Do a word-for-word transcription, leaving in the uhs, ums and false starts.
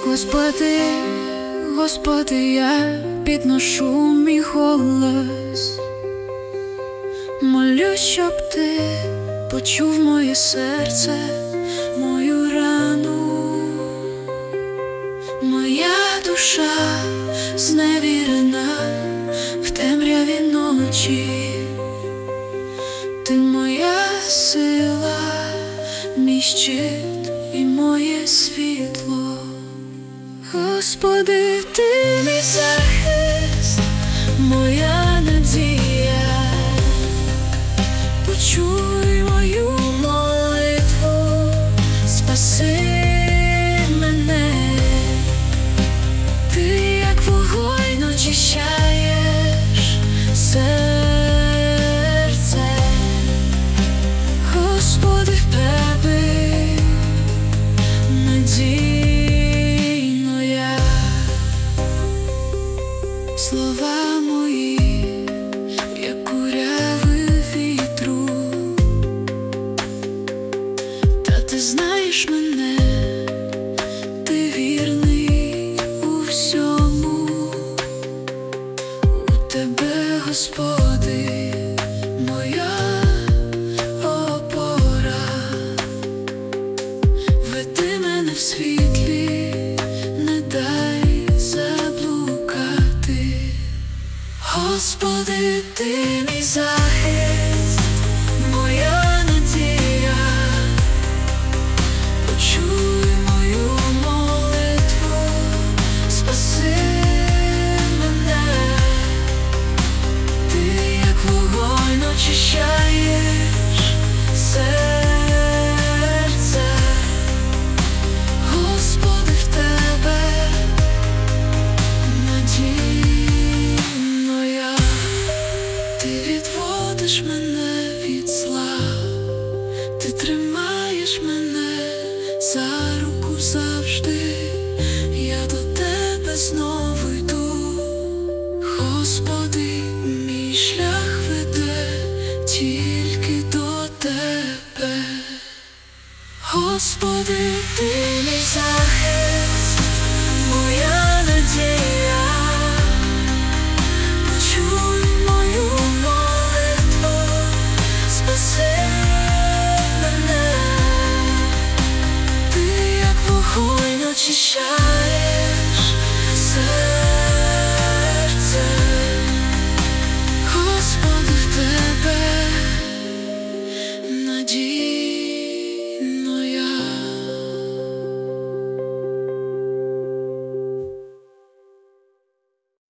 Господи, Господи, я підношу мій голос, молюсь, щоб Ти почув моє серце, мою рану. Моя душа зневірена в темряві ночі. Ти моя сила, мій щит і моє світло. Господи, Ти мій захист, моя надія. Почуй мою молитву, спаси мене. Ти, як вогонь, очищаєш серце. Господи, в Тебе надійно я. Слова мої, як куряви вітру, та Ти знаєш мене, Ти вірний у всьому. У Тебе, Господи, моя опора. Веди мене в світлі, не дай заблукати. Господи, Ти мій захист, моя надія. Почуй мою молитву, спаси мене. Ти, як вогонь, очищаєш серце. Господи, в Тебе надійно я. Ти відводиш мене від зла, Ти тримаєш мене за руку завжди. Я до Тебе знову йду. Господи, мій шлях веде тільки до Тебе. Господи, Ти мій захист.